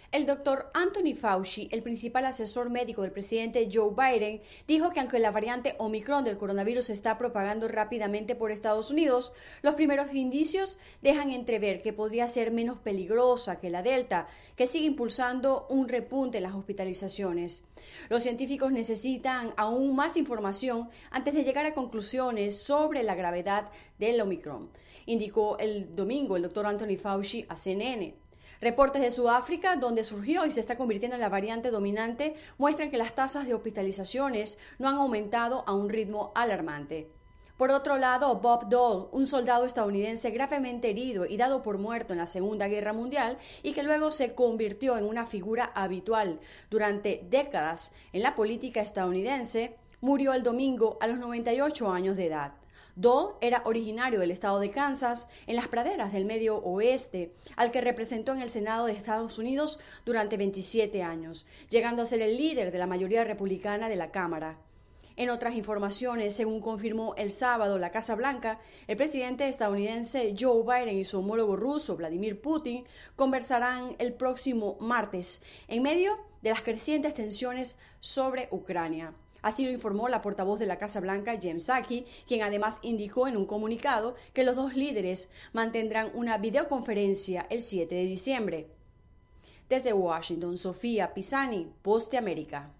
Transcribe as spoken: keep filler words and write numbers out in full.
El doctor Anthony Fauci, el principal asesor médico del presidente Joe Biden, dijo que aunque la variante Omicron del coronavirus se está propagando rápidamente por Estados Unidos, los primeros indicios dejan entrever que podría ser menos peligrosa que la Delta, que sigue impulsando un repunte en las hospitalizaciones. Los científicos necesitan aún más información antes de llegar a conclusiones sobre la gravedad del Omicron, indicó el domingo el doctor Anthony Fauci a C N N. Reportes de Sudáfrica, donde surgió y se está convirtiendo en la variante dominante, muestran que las tasas de hospitalizaciones no han aumentado a un ritmo alarmante. Por otro lado, Bob Dole, un soldado estadounidense gravemente herido y dado por muerto en la Segunda Guerra Mundial y que luego se convirtió en una figura habitual durante décadas en la política estadounidense, murió el domingo a los noventa y ocho años de edad. Dole era originario del estado de Kansas, en las praderas del Medio Oeste, al que representó en el Senado de Estados Unidos durante veintisiete años, llegando a ser el líder de la mayoría republicana de la Cámara. En otras informaciones, según confirmó el sábado la Casa Blanca, el presidente estadounidense Joe Biden y su homólogo ruso Vladimir Putin conversarán el próximo martes, en medio de las crecientes tensiones sobre Ucrania. Así lo informó la portavoz de la Casa Blanca, Jen Psaki, quien además indicó en un comunicado que los dos líderes mantendrán una videoconferencia el siete de diciembre. Desde Washington, Sofía Pisani, Voz de América.